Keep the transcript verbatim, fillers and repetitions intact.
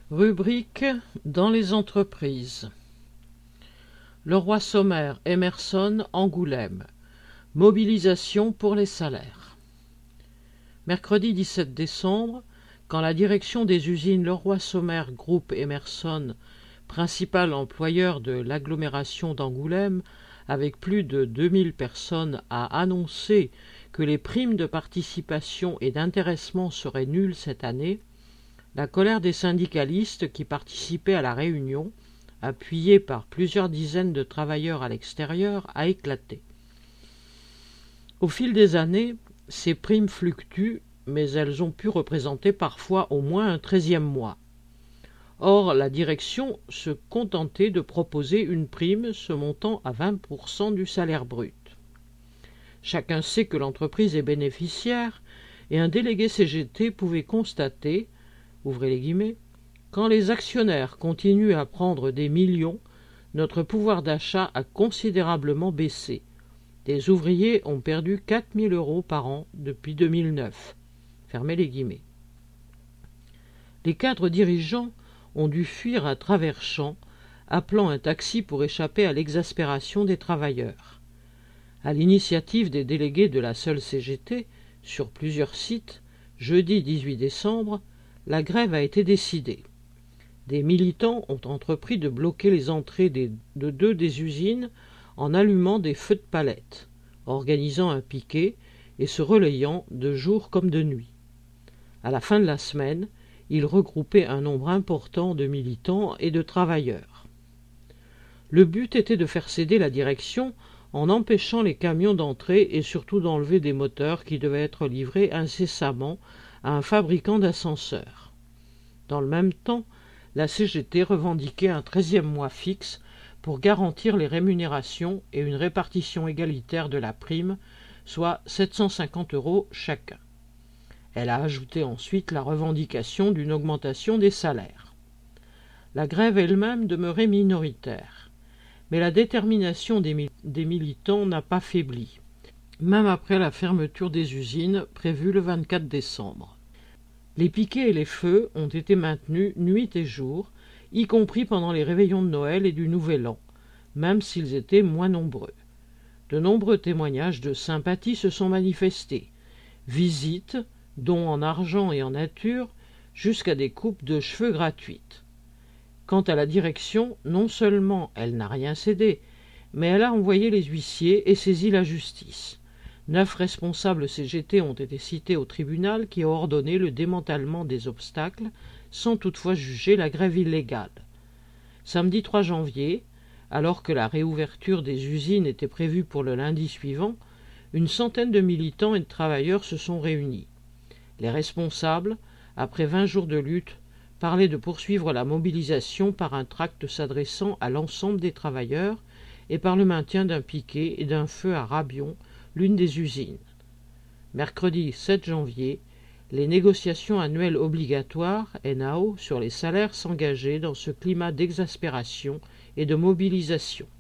Rubrique dans les entreprises. Leroy Sommer, Emerson, Angoulême. Mobilisation pour les salaires. Mercredi dix-sept décembre, quand la direction des usines Leroy Sommer Groupe Emerson, principal employeur de l'agglomération d'Angoulême, avec plus de deux mille personnes, a annoncé que les primes de participation et d'intéressement seraient nulles cette année, la colère des syndicalistes qui participaient à la réunion, appuyés par plusieurs dizaines de travailleurs à l'extérieur, a éclaté. Au fil des années, ces primes fluctuent, mais elles ont pu représenter parfois au moins un treizième mois. Or, la direction se contentait de proposer une prime se montant à vingt pour cent du salaire brut. Chacun sait que l'entreprise est bénéficiaire, et un délégué C G T pouvait constater, ouvrez les guillemets, quand les actionnaires continuent à prendre des millions, notre pouvoir d'achat a considérablement baissé. Des ouvriers ont perdu quatre mille euros par an depuis deux mille neuf. Fermez les guillemets. Les cadres dirigeants ont dû fuir à travers champs, appelant un taxi pour échapper à l'exaspération des travailleurs. À l'initiative des délégués de la seule C G T, sur plusieurs sites, jeudi dix-huit décembre, la grève a été décidée. Des militants ont entrepris de bloquer les entrées des, de deux des usines en allumant des feux de palettes, organisant un piquet et se relayant de jour comme de nuit. À la fin de la semaine, ils regroupaient un nombre important de militants et de travailleurs. Le but était de faire céder la direction en empêchant les camions d'entrer et surtout d'enlever des moteurs qui devaient être livrés incessamment à un fabricant d'ascenseurs. Dans le même temps, la C G T revendiquait un treizième mois fixe pour garantir les rémunérations et une répartition égalitaire de la prime, soit sept cent cinquante euros chacun. Elle a ajouté ensuite la revendication d'une augmentation des salaires. La grève elle-même demeurait minoritaire, mais la détermination des, mi- des militants n'a pas faibli, même après la fermeture des usines prévue le vingt-quatre décembre. Les piquets et les feux ont été maintenus nuit et jour, y compris pendant les réveillons de Noël et du Nouvel An, même s'ils étaient moins nombreux. De nombreux témoignages de sympathie se sont manifestés. Visites, dons en argent et en nature, jusqu'à des coupes de cheveux gratuites. Quant à la direction, non seulement elle n'a rien cédé, mais elle a envoyé les huissiers et saisi la justice. Neuf responsables C G T ont été cités au tribunal qui a ordonné le démantèlement des obstacles, sans toutefois juger la grève illégale. Samedi trois janvier, alors que la réouverture des usines était prévue pour le lundi suivant, une centaine de militants et de travailleurs se sont réunis. Les responsables, après vingt jours de lutte, parlaient de poursuivre la mobilisation par un tract s'adressant à l'ensemble des travailleurs et par le maintien d'un piquet et d'un feu à Rabion, l'une des usines. Mercredi sept janvier, les négociations annuelles obligatoires, N A O, sur les salaires s'engageaient dans ce climat d'exaspération et de mobilisation.